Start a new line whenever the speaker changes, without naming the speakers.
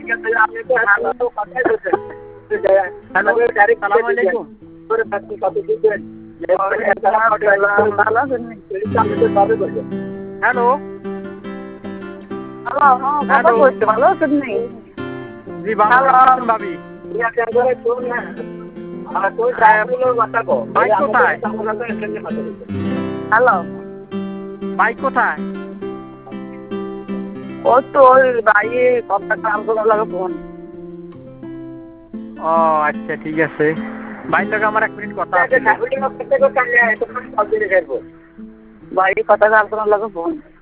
আপনি তো হ্যালো কথাই বলছেন হ্যালো আসসালামু আলাইকুম করে থাকি কত দিবেন হ্যালো
কথা বলতে ভালো আছেন নি?
জি ভালো আছেন ভাবি ভাই কোথায়
হ্যালো
ভাই কোথায়
ও তো ওই বাইরে কথা কাম করার লাগে ফোন
ও আচ্ছা ঠিক আছে ভাইয়ের লগে আমার 1 মিনিট কথা আছে
বাইরে কথা কাম করার লাগে ফোন